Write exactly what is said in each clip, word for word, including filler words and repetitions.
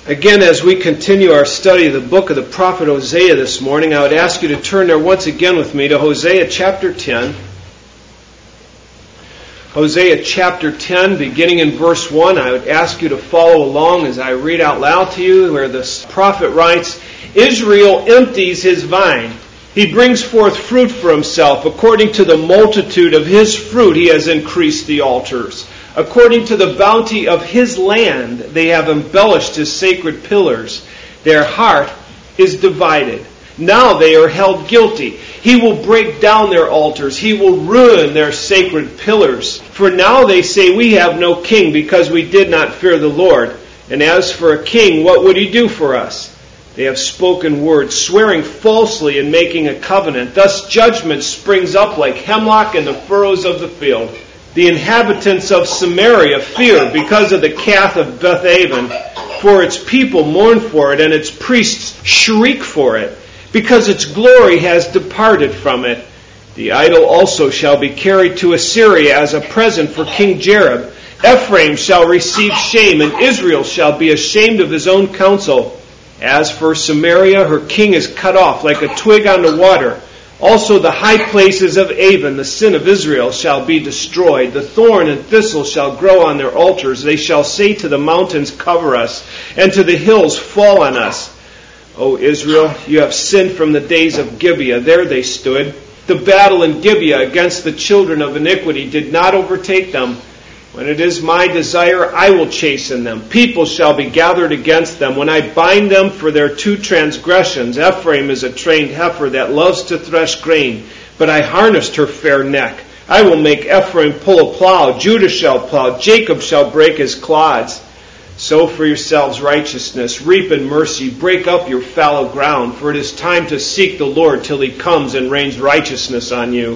Again, as we continue our study of the book of the prophet Hosea this morning, I would ask you to turn there once again with me to Hosea chapter ten. Hosea chapter ten, beginning in verse one, I would ask you to follow along as I read out loud to you, where the prophet writes, Israel empties his vine. He brings forth fruit for himself. According to the multitude of his fruit, he has increased the altars. According to the bounty of his land, they have embellished his sacred pillars. Their heart is divided. Now they are held guilty. He will break down their altars. He will ruin their sacred pillars. For now they say, we have no king because we did not fear the Lord. And as for a king, what would he do for us? They have spoken words, swearing falsely and making a covenant. Thus judgment springs up like hemlock in the furrows of the field. The inhabitants of Samaria fear because of the calf of Bethaven, for its people mourn for it, and its priests shriek for it, because its glory has departed from it. The idol also shall be carried to Assyria as a present for King Jareb. Ephraim shall receive shame, and Israel shall be ashamed of his own counsel. As for Samaria, her king is cut off like a twig on the water. Also the high places of Avon, the sin of Israel, shall be destroyed. The thorn and thistle shall grow on their altars. They shall say to the mountains, cover us, and to the hills, fall on us. O Israel, you have sinned from the days of Gibeah. There they stood. The battle in Gibeah against the children of iniquity did not overtake them. When it is my desire, I will chasten them. People shall be gathered against them. When I bind them for their two transgressions, Ephraim is a trained heifer that loves to thresh grain, but I harnessed her fair neck. I will make Ephraim pull a plow. Judah shall plow. Jacob shall break his clods. Sow for yourselves righteousness. Reap in mercy. Break up your fallow ground, for it is time to seek the Lord till he comes and rains righteousness on you.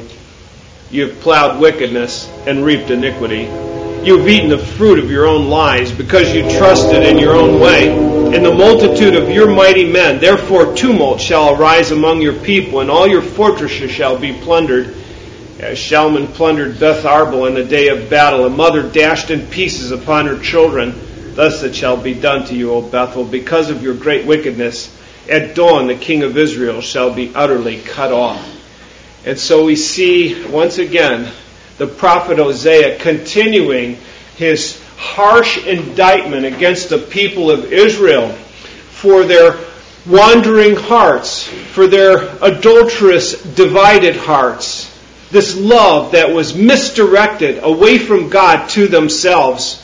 You have plowed wickedness and reaped iniquity. You have eaten the fruit of your own lies, because you trusted in your own way, in the multitude of your mighty men. Therefore tumult shall arise among your people, and all your fortresses shall be plundered. As Shalman plundered Beth Arbel in the day of battle, a mother dashed in pieces upon her children. Thus it shall be done to you, O Bethel, because of your great wickedness. At dawn the king of Israel shall be utterly cut off. And so we see, once again, the prophet Hosea continuing his harsh indictment against the people of Israel for their wandering hearts, for their adulterous, divided hearts. This love that was misdirected away from God to themselves.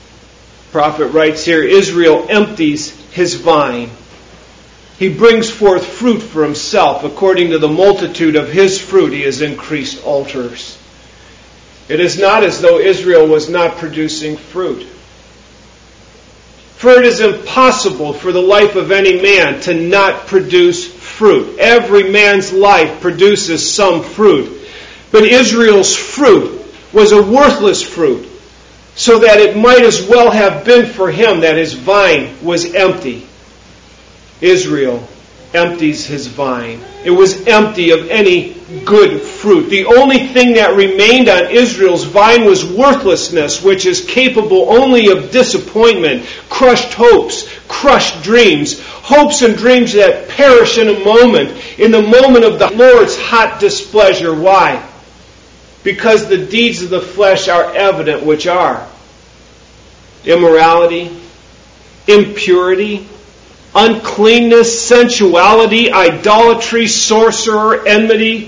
The prophet writes here, Israel empties his vine. He brings forth fruit for himself. According to the multitude of his fruit, he has increased altars. It is not as though Israel was not producing fruit. For it is impossible for the life of any man to not produce fruit. Every man's life produces some fruit. But Israel's fruit was a worthless fruit, so that it might as well have been for him that his vine was empty. Israel empties his vine. It was empty of any good fruit. The only thing that remained on Israel's vine was worthlessness, which is capable only of disappointment, crushed hopes, crushed dreams, hopes and dreams that perish in a moment, in the moment of the Lord's hot displeasure. Why? Because the deeds of the flesh are evident, which are immorality, impurity, uncleanness, sensuality, idolatry, sorcerer, enmity,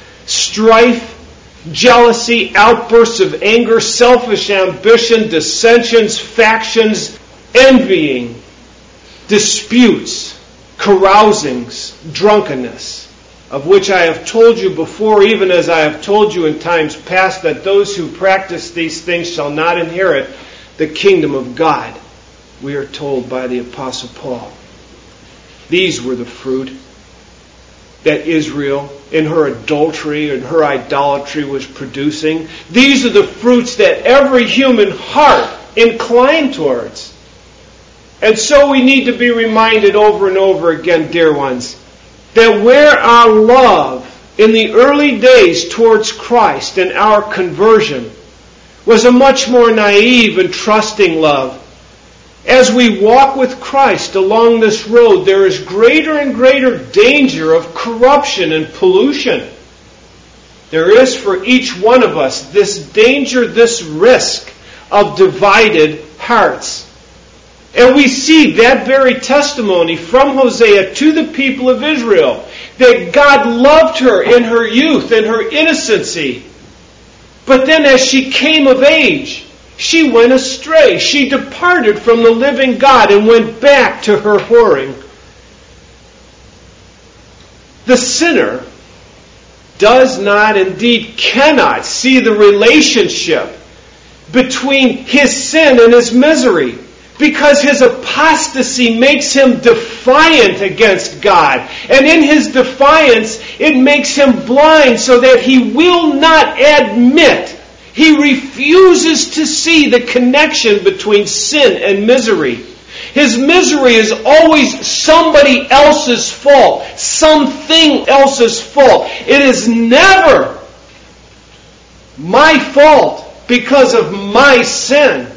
strife, jealousy, outbursts of anger, selfish ambition, dissensions, factions, envying, disputes, carousings, drunkenness, of which I have told you before, even as I have told you in times past, that those who practice these things shall not inherit the kingdom of God, we are told by the Apostle Paul. These were the fruit that Israel, in her adultery and her idolatry, was producing. These are the fruits that every human heart inclined towards. And so we need to be reminded over and over again, dear ones, that where our love in the early days towards Christ and our conversion was a much more naive and trusting love, As we walk with Christ along this road, there is greater and greater danger of corruption and pollution. There is for each one of us this danger, this risk of divided hearts. And we see that very testimony from Hosea to the people of Israel, that God loved her in her youth and her innocency. But then as she came of age, she went astray. She departed from the living God and went back to her whoring. The sinner does not, indeed cannot, see the relationship between his sin and his misery, because his apostasy makes him defiant against God. And in his defiance, it makes him blind so that he will not admit, he refuses to see the connection between sin and misery. His misery is always somebody else's fault, something else's fault. It is never my fault because of my sin.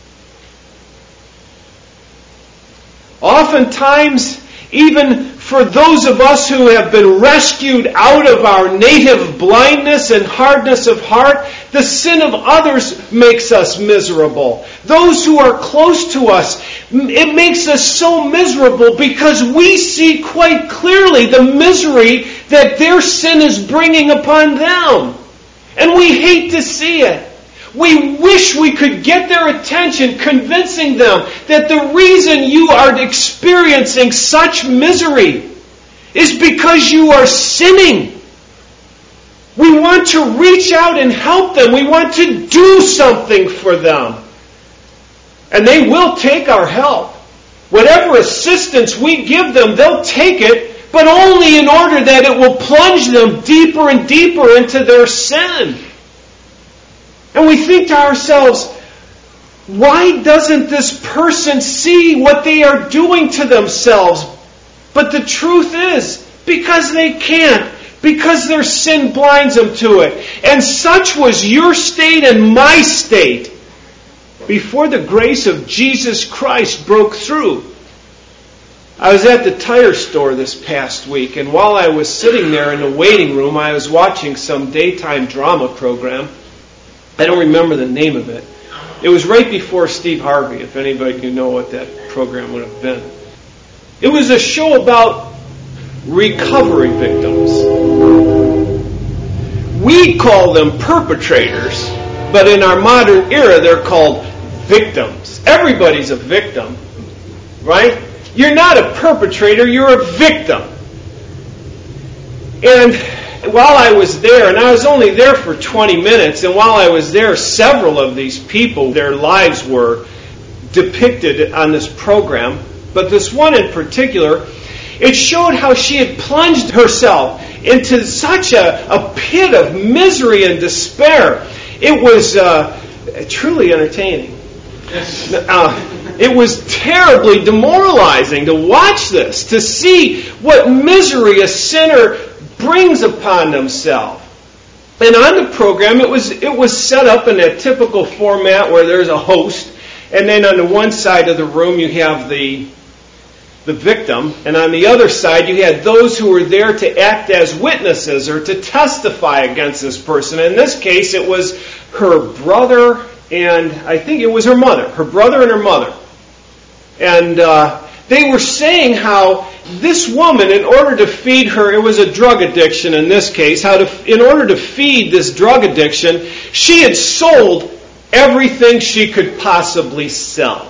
Oftentimes, even for those of us who have been rescued out of our native blindness and hardness of heart, the sin of others makes us miserable. Those who are close to us, it makes us so miserable because we see quite clearly the misery that their sin is bringing upon them. And we hate to see it. We wish we could get their attention, convincing them that the reason you are experiencing such misery is because you are sinning. We want to reach out and help them. We want to do something for them. And they will take our help. Whatever assistance we give them, they'll take it, but only in order that it will plunge them deeper and deeper into their sin. And we think to ourselves, why doesn't this person see what they are doing to themselves? But the truth is, because they can't. Because their sin blinds them to it. And such was your state and my state before the grace of Jesus Christ broke through. I was at the tire store this past week, and while I was sitting there in the waiting room, I was watching some daytime drama program. I don't remember the name of it. It was right before Steve Harvey, if anybody can know what that program would have been. It was a show about recovery victims. We call them perpetrators, but in our modern era they're called victims. Everybody's a victim, right? You're not a perpetrator, you're a victim. And while I was there, and I was only there for twenty minutes, and while I was there, several of these people, their lives were depicted on this program. But this one in particular, it showed how she had plunged herself into such a, a pit of misery and despair. It was uh, truly entertaining. Uh, it was terribly demoralizing to watch this, to see what misery a sinner brings upon themselves. And on the program, it was it was set up in a typical format where there's a host, and then on the one side of the room you have the the victim, and on the other side you had those who were there to act as witnesses or to testify against this person. In this case, it was her brother and I think it was her mother, her brother and her mother. And uh, they were saying how this woman, in order to feed her, it was a drug addiction in this case, how to, in order to feed this drug addiction, she had sold everything she could possibly sell.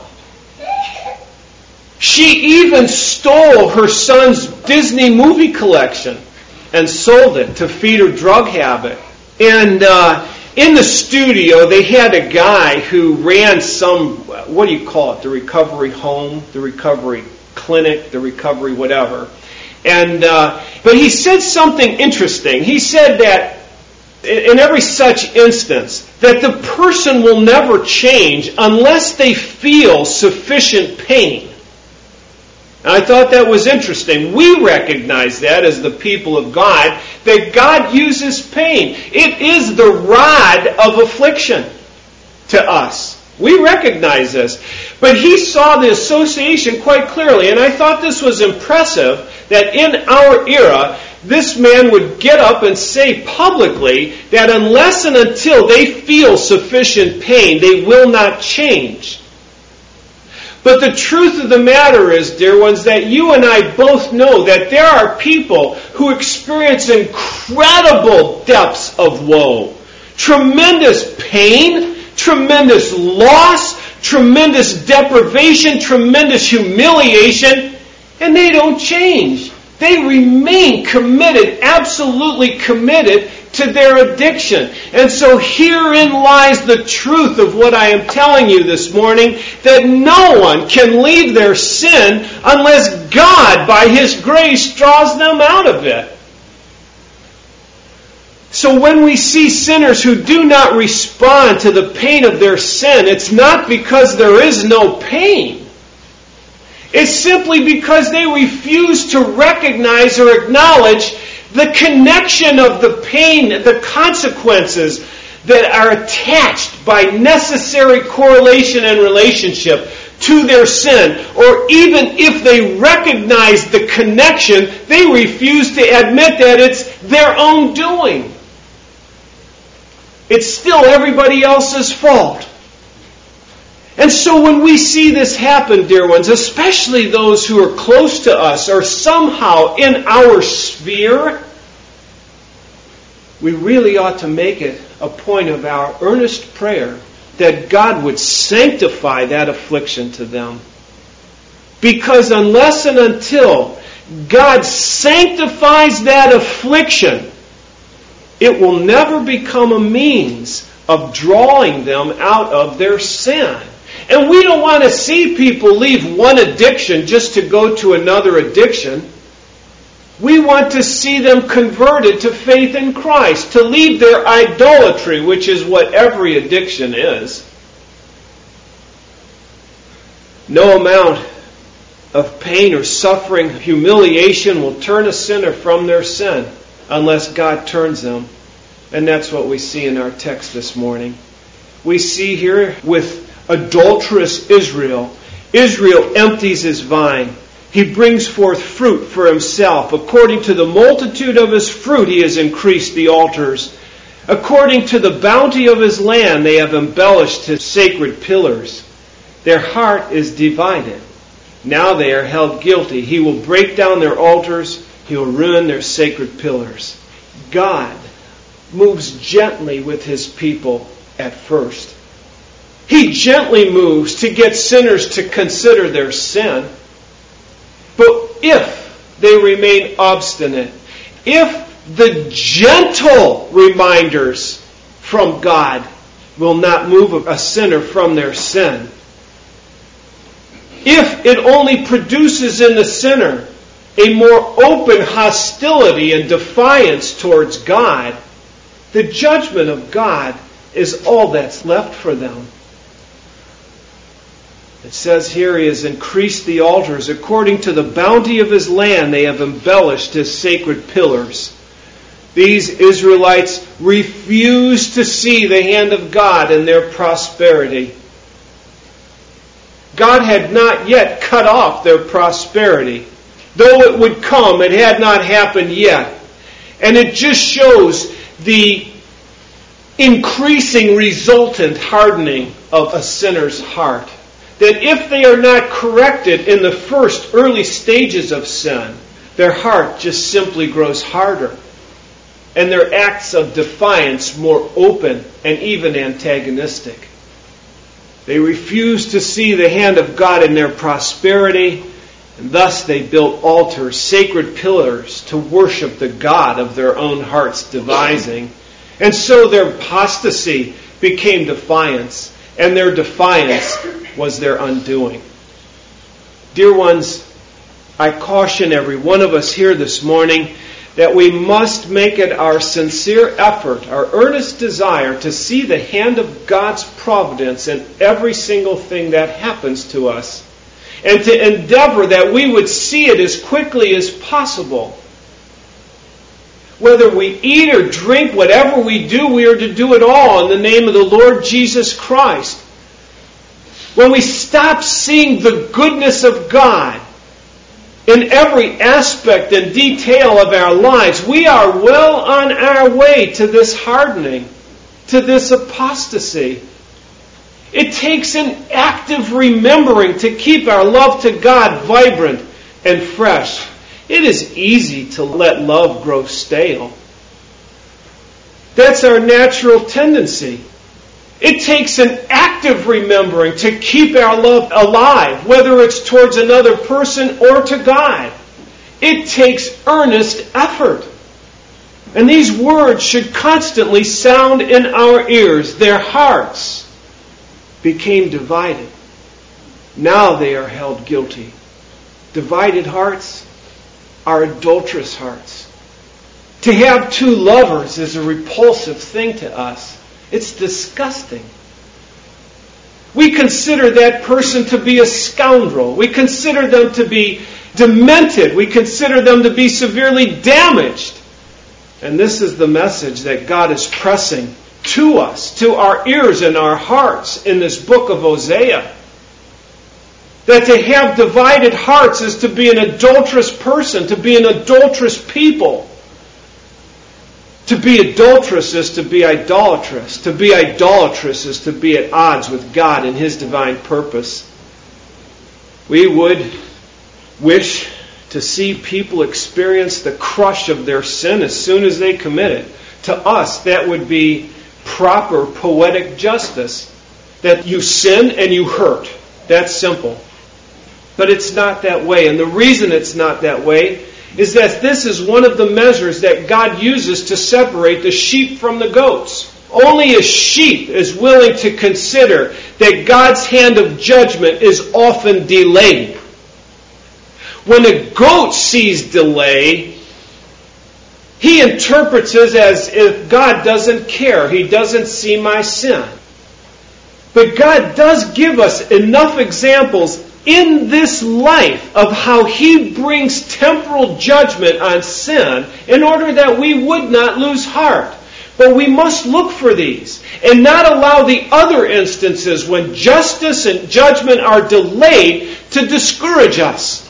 She even stole her son's Disney movie collection and sold it to feed her drug habit. And uh, in the studio, they had a guy who ran some, what do you call it, the recovery home, the recovery clinic, the recovery whatever. And uh, but he said something interesting. He said that in every such instance, that the person will never change unless they feel sufficient pain. And I thought that was interesting. We recognize that as the people of God, that God uses pain. It is the rod of affliction to us. We recognize this. But he saw the association quite clearly, and I thought this was impressive that in our era, this man would get up and say publicly that unless and until they feel sufficient pain, they will not change. But the truth of the matter is, dear ones, that you and I both know that there are people who experience incredible depths of woe. Tremendous pain, tremendous loss, tremendous deprivation, tremendous humiliation, and they don't change. They remain committed, absolutely committed to their addiction. And so herein lies the truth of what I am telling you this morning, that no one can leave their sin unless God, by His grace, draws them out of it. So when we see sinners who do not respond to the pain of their sin, it's not because there is no pain. It's simply because they refuse to recognize or acknowledge the connection of the pain, the consequences that are attached by necessary correlation and relationship to their sin. Or even if they recognize the connection, they refuse to admit that it's their own doing. It's still everybody else's fault. And so when we see this happen, dear ones, especially those who are close to us or somehow in our sphere, we really ought to make it a point of our earnest prayer that God would sanctify that affliction to them. Because unless and until God sanctifies that affliction, it will never become a means of drawing them out of their sin. And we don't want to see people leave one addiction just to go to another addiction. We want to see them converted to faith in Christ, to leave their idolatry, which is what every addiction is. No amount of pain or suffering, humiliation will turn a sinner from their sin unless God turns them. And that's what we see in our text this morning. We see here with adulterous Israel, Israel empties his vine. He brings forth fruit for himself. According to the multitude of his fruit, he has increased the altars. According to the bounty of his land, they have embellished his sacred pillars. Their heart is divided. Now they are held guilty. He will break down their altars. He will ruin their sacred pillars. God moves gently with his people at first. He gently moves to get sinners to consider their sin. But if they remain obstinate, if the gentle reminders from God will not move a sinner from their sin, if it only produces in the sinner a more open hostility and defiance towards God, the judgment of God is all that's left for them. It says here, he has increased the altars. According to the bounty of his land, they have embellished his sacred pillars. These Israelites refuse to see the hand of God in their prosperity. God had not yet cut off their prosperity. Though it would come, it had not happened yet. And it just shows the increasing resultant hardening of a sinner's heart. That if they are not corrected in the first early stages of sin, their heart just simply grows harder. And their acts of defiance more open and even antagonistic. They refuse to see the hand of God in their prosperity, and thus they built altars, sacred pillars, to worship the God of their own heart's devising. And so their apostasy became defiance, and their defiance was their undoing. Dear ones, I caution every one of us here this morning that we must make it our sincere effort, our earnest desire to see the hand of God's providence in every single thing that happens to us, and to endeavor that we would see it as quickly as possible. Whether we eat or drink, whatever we do, we are to do it all in the name of the Lord Jesus Christ. when we stop seeing the goodness of God in every aspect and detail of our lives, we are well on our way to this hardening, to this apostasy. It takes an active remembering to keep our love to God vibrant and fresh. It is easy to let love grow stale. That's our natural tendency. It takes an active remembering to keep our love alive, whether it's towards another person or to God. It takes earnest effort. And these words should constantly sound in our ears. Their hearts became divided. Now they are held guilty. Divided hearts are adulterous hearts. To have two lovers is a repulsive thing to us. It's disgusting. We consider that person to be a scoundrel. We consider them to be demented. We consider them to be severely damaged. And this is the message that God is pressing to us, to our ears and our hearts in this book of Hosea. That to have divided hearts is to be an adulterous person, to be an adulterous people. To be adulterous is to be idolatrous. To be idolatrous is to be at odds with God and His divine purpose. We would wish to see people experience the crush of their sin as soon as they commit it. To us, that would be proper poetic justice. That you sin and you hurt. That's simple. But it's not that way. And the reason it's not that way is that this is one of the measures that God uses to separate the sheep from the goats. Only a sheep is willing to consider that God's hand of judgment is often delayed. When a goat sees delay, he interprets it as if God doesn't care. He doesn't see my sin. But God does give us enough examples in this life of how He brings temporal judgment on sin in order that we would not lose heart. But we must look for these and not allow the other instances when justice and judgment are delayed to discourage us.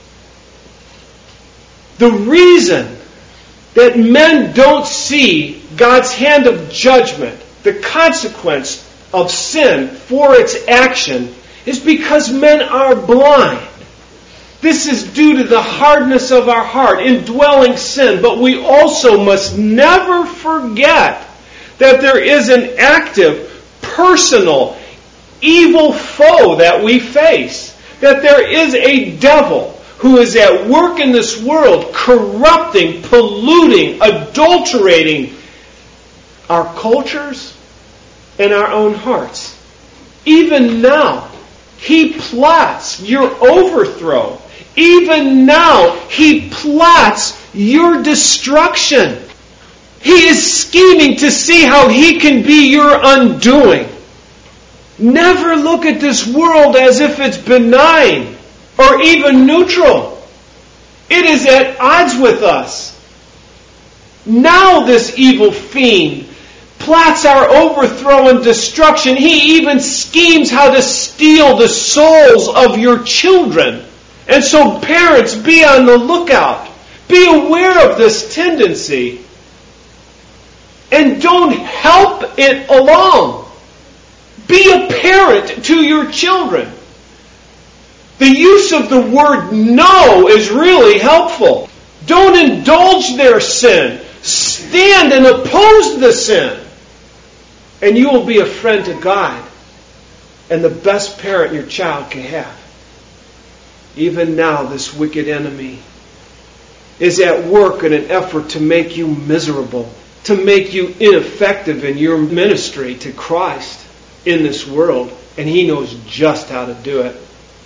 The reason that men don't see God's hand of judgment, the consequence of sin for its action, is because men are blind. This is due to the hardness of our heart, indwelling sin. But we also must never forget that there is an active, personal, evil foe that we face. That there is a devil who is at work in this world, corrupting, polluting, adulterating our cultures and our own hearts. Even now, he plots your overthrow. Even now, he plots your destruction. He is scheming to see how he can be your undoing. Never look at this world as if it's benign or even neutral. It is at odds with us. Now this evil fiend plots our overthrow and destruction. He even schemes how to steal the souls of your children. And so parents, be on the lookout. Be aware of this tendency. And don't help it along. Be a parent to your children. The use of the word no is really helpful. Don't indulge their sin. Stand and oppose the sin. And you will be a friend to God and the best parent your child can have. Even now, this wicked enemy is at work in an effort to make you miserable, to make you ineffective in your ministry to Christ in this world. And he knows just how to do it.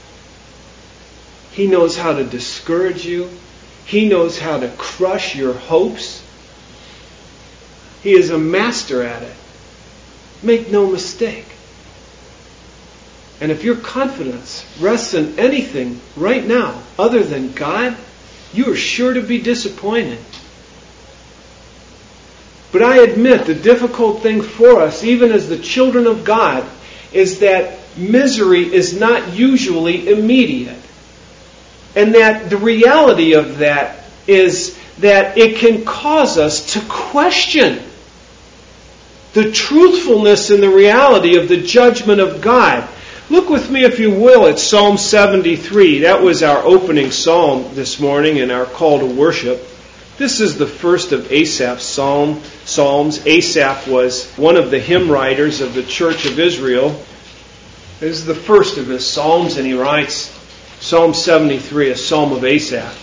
He knows how to discourage you. He knows how to crush your hopes. He is a master at it. Make no mistake. And if your confidence rests in anything right now other than God, you are sure to be disappointed. But I admit the difficult thing for us, even as the children of God, is that misery is not usually immediate. And that the reality of that is that it can cause us to question the truthfulness and the reality of the judgment of God. Look with me, if you will, at Psalm seventy-three. That was our opening psalm this morning in our call to worship. This is the first of Asaph's psalm, psalms. Asaph was one of the hymn writers of the Church of Israel. This is the first of his psalms, and he writes Psalm seventy-three, a psalm of Asaph.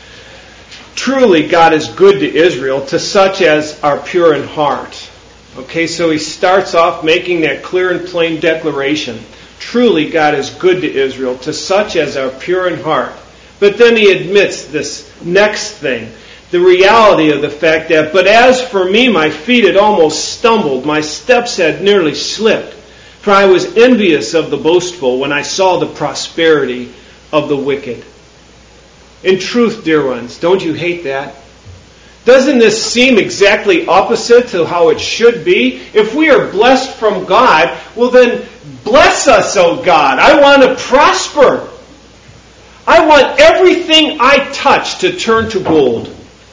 Truly, God is good to Israel, to such as are pure in heart. Okay, so he starts off making that clear and plain declaration. Truly, God is good to Israel, to such as are pure in heart. But then he admits this next thing, the reality of the fact that, but as for me, my feet had almost stumbled, my steps had nearly slipped, for I was envious of the boastful when I saw the prosperity of the wicked. In truth, dear ones, don't you hate that? Doesn't this seem exactly opposite to how it should be? If we are blessed from God, well then, bless us, O God. I want to prosper. I want everything I touch to turn to gold.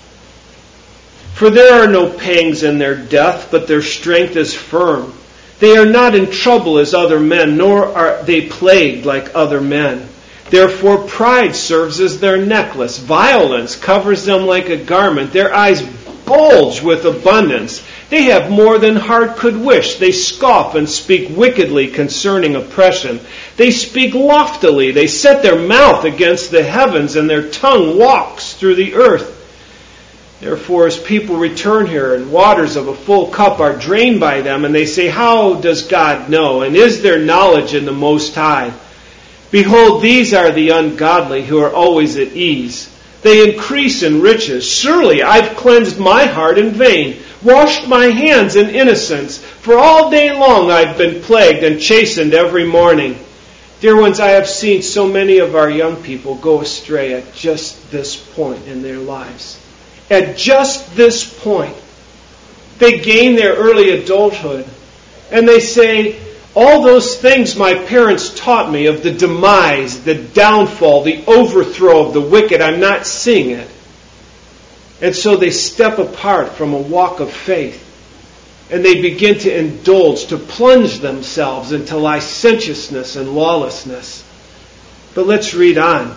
For there are no pangs in their death, but their strength is firm. They are not in trouble as other men, nor are they plagued like other men. Therefore pride serves as their necklace. Violence covers them like a garment. Their eyes bulge with abundance. They have more than heart could wish. They scoff and speak wickedly concerning oppression. They speak loftily. They set their mouth against the heavens, and their tongue walks through the earth. Therefore, as people return here, and waters of a full cup are drained by them, and they say, how does God know? And is there knowledge in the Most High? Behold, these are the ungodly who are always at ease. They increase in riches. Surely I've cleansed my heart in vain, washed my hands in innocence. For all day long I've been plagued and chastened every morning. Dear ones, I have seen so many of our young people go astray at just this point in their lives. At just this point, they gain their early adulthood, and they say, all those things my parents taught me of the demise, the downfall, the overthrow of the wicked, I'm not seeing it. And so they step apart from a walk of faith, and they begin to indulge, to plunge themselves into licentiousness and lawlessness. But let's read on.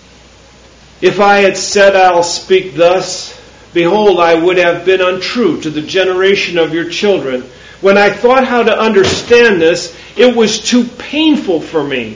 If I had said, I'll speak thus, behold, I would have been untrue to the generation of your children. When I thought how to understand this, it was too painful for me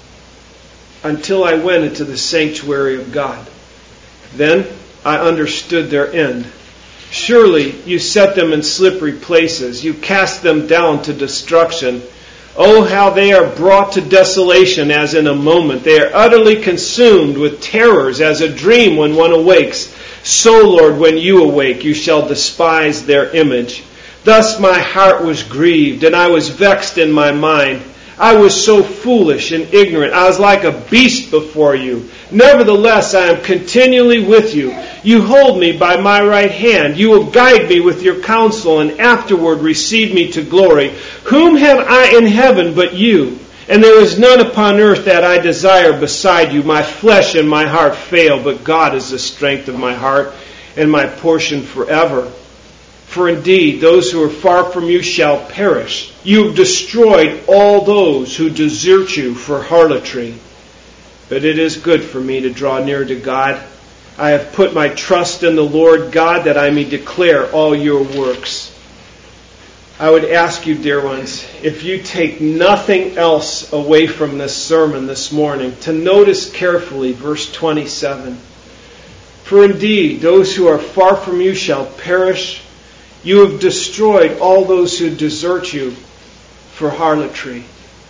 until I went into the sanctuary of God. Then I understood their end. Surely you set them in slippery places. You cast them down to destruction. Oh, how they are brought to desolation as in a moment. They are utterly consumed with terrors as a dream when one awakes. So, Lord, when you awake, you shall despise their image. Thus my heart was grieved, and I was vexed in my mind. I was so foolish and ignorant. I was like a beast before you. Nevertheless, I am continually with you. You hold me by my right hand. You will guide me with your counsel, and afterward receive me to glory. Whom have I in heaven but you? And there is none upon earth that I desire beside you. My flesh and my heart fail, but God is the strength of my heart and my portion forever. For indeed, those who are far from you shall perish. You have destroyed all those who desert you for harlotry. But it is good for me to draw near to God. I have put my trust in the Lord God, that I may declare all your works. I would ask you, dear ones, if you take nothing else away from this sermon this morning, to notice carefully verse twenty-seven. For indeed, those who are far from you shall perish. You have destroyed all those who desert you for harlotry.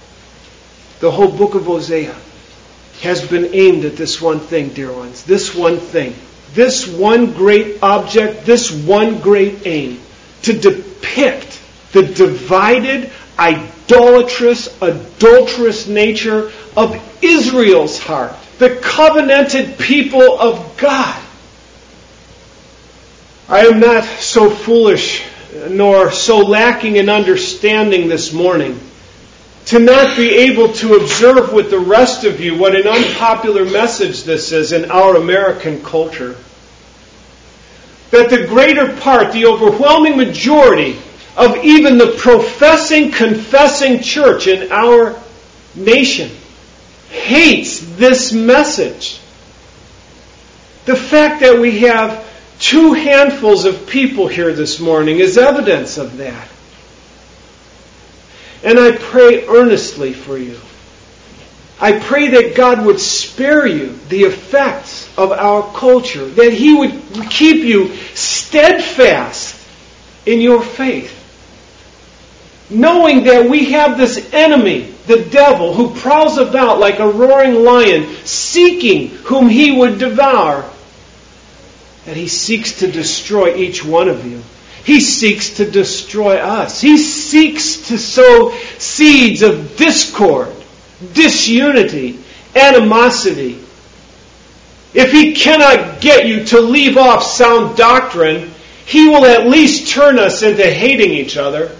The whole book of Hosea has been aimed at this one thing, dear ones. This one thing. This one great object, this one great aim. To depict the divided, idolatrous, adulterous nature of Israel's heart. The covenanted people of God. I am not so foolish nor so lacking in understanding this morning to not be able to observe with the rest of you what an unpopular message this is in our American culture. That the greater part, the overwhelming majority of even the professing, confessing church in our nation hates this message. The fact that we have two handfuls of people here this morning is evidence of that. And I pray earnestly for you. I pray that God would spare you the effects of our culture, that He would keep you steadfast in your faith, knowing that we have this enemy, the devil, who prowls about like a roaring lion, seeking whom he would devour, that he seeks to destroy each one of you. He seeks to destroy us. He seeks to sow seeds of discord, disunity, animosity. If he cannot get you to leave off sound doctrine, he will at least turn us into hating each other.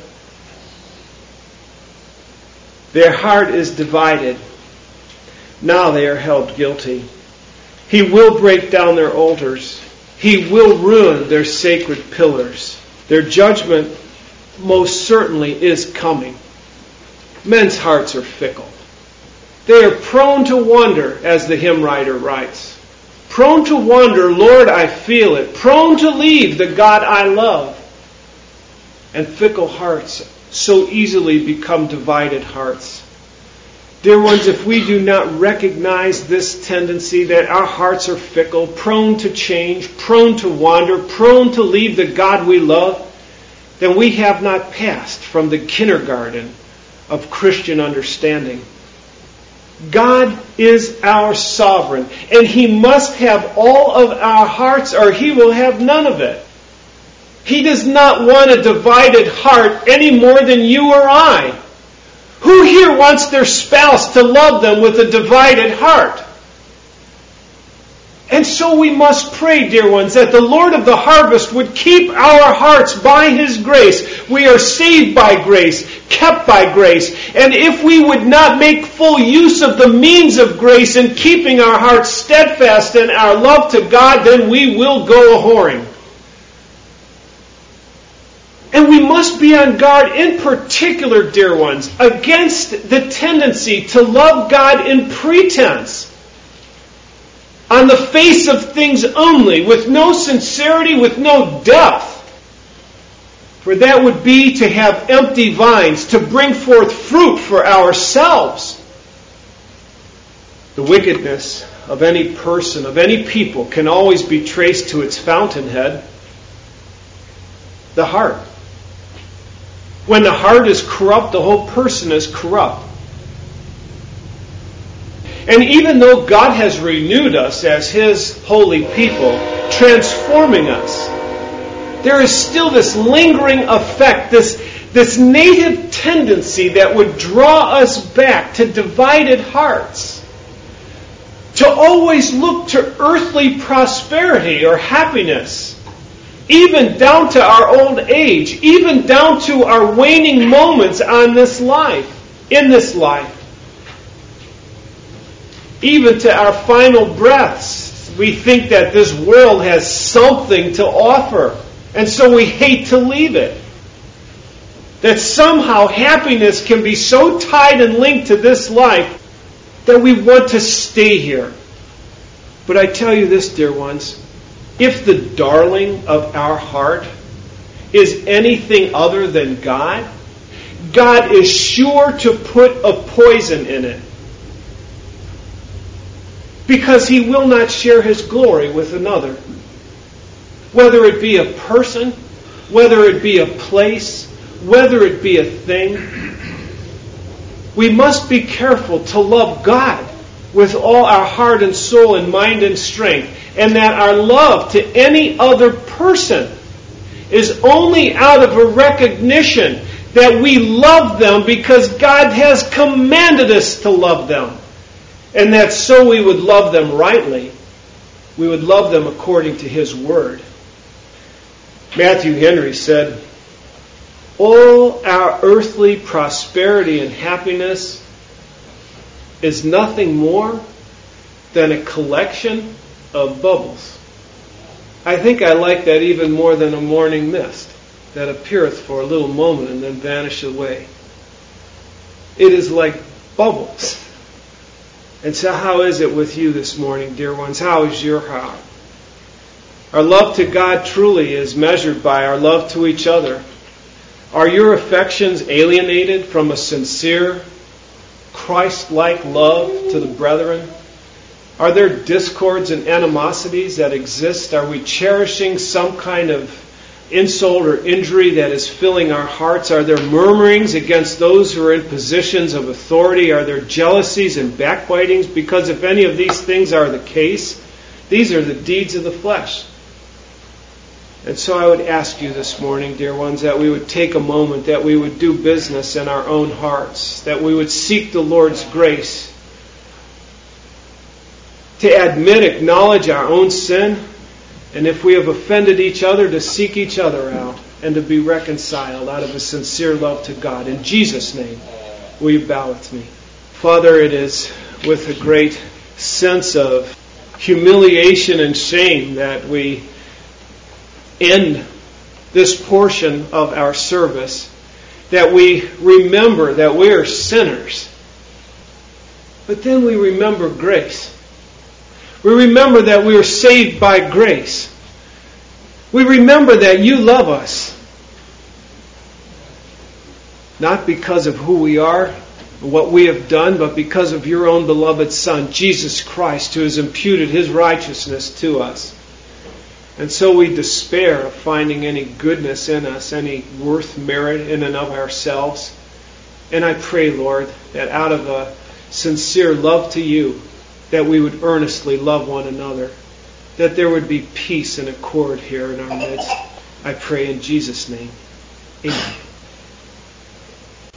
Their heart is divided. Now they are held guilty. He will break down their altars. He will ruin their sacred pillars. Their judgment most certainly is coming. Men's hearts are fickle. They are prone to wander, as the hymn writer writes. Prone to wander, Lord, I feel it. Prone to leave the God I love. And fickle hearts so easily become divided hearts. Dear ones, if we do not recognize this tendency that our hearts are fickle, prone to change, prone to wander, prone to leave the God we love, then we have not passed from the kindergarten of Christian understanding. God is our sovereign, and He must have all of our hearts or He will have none of it. He does not want a divided heart any more than you or I. Who here wants their spouse to love them with a divided heart? And so we must pray, dear ones, that the Lord of the harvest would keep our hearts by His grace. We are saved by grace, kept by grace. And if we would not make full use of the means of grace in keeping our hearts steadfast in our love to God, then we will go a-whoring. And we must be on guard in particular, dear ones, against the tendency to love God in pretense, on the face of things only, with no sincerity, with no depth. For that would be to have empty vines, to bring forth fruit for ourselves. The wickedness of any person, of any people, can always be traced to its fountainhead, the heart. When the heart is corrupt, the whole person is corrupt. And even though God has renewed us as His holy people, transforming us, there is still this lingering effect, this, this native tendency that would draw us back to divided hearts, to always look to earthly prosperity or happiness, even down to our old age, even down to our waning moments on this life, in this life. Even to our final breaths, we think that this world has something to offer, and so we hate to leave it. That somehow happiness can be so tied and linked to this life that we want to stay here. But I tell you this, dear ones, if the darling of our heart is anything other than God, God is sure to put a poison in it. Because He will not share His glory with another. Whether it be a person, whether it be a place, whether it be a thing, we must be careful to love God with all our heart and soul and mind and strength, and that our love to any other person is only out of a recognition that we love them because God has commanded us to love them. And that so we would love them rightly. We would love them according to His Word. Matthew Henry said, all our earthly prosperity and happiness is nothing more than a collection of bubbles. I think I like that even more than a morning mist that appeareth for a little moment and then vanisheth away. It is like bubbles. And so how is it with you this morning, dear ones? How is your heart? Our love to God truly is measured by our love to each other. Are your affections alienated from a sincere, Christ-like love to the brethren? Are there discords and animosities that exist? Are we cherishing some kind of insult or injury that is filling our hearts? Are there murmurings against those who are in positions of authority? Are there jealousies and backbitings? Because if any of these things are the case, these are the deeds of the flesh. And so I would ask you this morning, dear ones, that we would take a moment, that we would do business in our own hearts, that we would seek the Lord's grace to admit, acknowledge our own sin, and if we have offended each other, to seek each other out and to be reconciled out of a sincere love to God. In Jesus' name, will you bow with me? Father, it is with a great sense of humiliation and shame that we end this portion of our service, that we remember that we are sinners. But then we remember grace. We remember that we are saved by grace. We remember that you love us. Not because of who we are, what we have done, but because of your own beloved Son, Jesus Christ, who has imputed his righteousness to us. And so we despair of finding any goodness in us, any worth, merit in and of ourselves. And I pray, Lord, that out of a sincere love to you, that we would earnestly love one another, that there would be peace and accord here in our midst. I pray in Jesus' name. Amen.